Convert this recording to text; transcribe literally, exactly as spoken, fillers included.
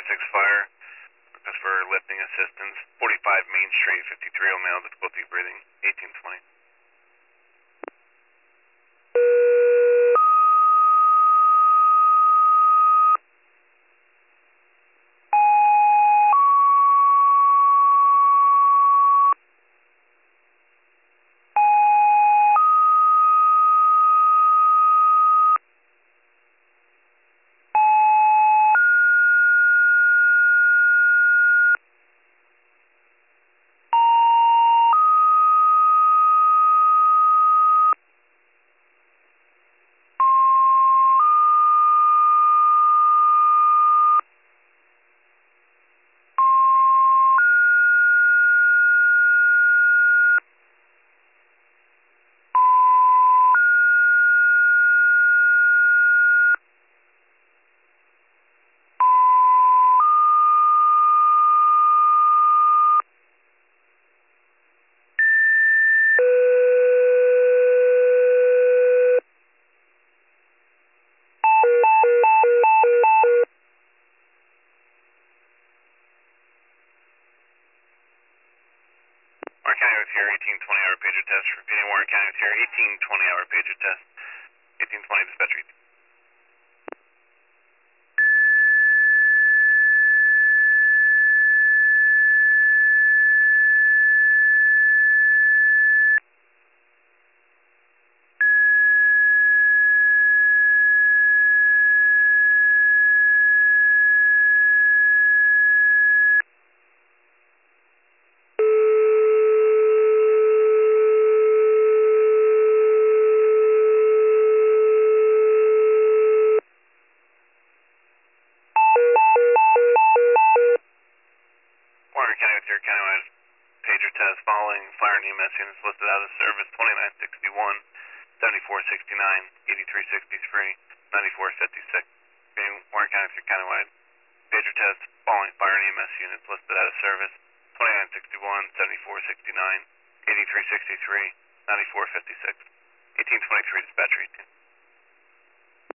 six fire. Request for lifting assistance. forty-five Main Street, fifty-three oh male, difficulty breathing, eighteen twenty. Warren County with your eighteen twenty hour pager test. Repeating Warren County with your eighteen twenty hour pager test. eighteen twenty dispatch read. Warren County with your countywide pager test following fire and E M S units listed out of service twenty-nine sixty-one, seventy-four sixty-nine, eighty-three sixty-three, ninety-four fifty-six. Repeating Warren County with your countywide pager test following fire and E M S units listed out of service twenty-nine sixty-one, seventy-four sixty-nine, eighty-three sixty-three, ninety-four fifty-six. eighteen twenty-three dispatch eighteen.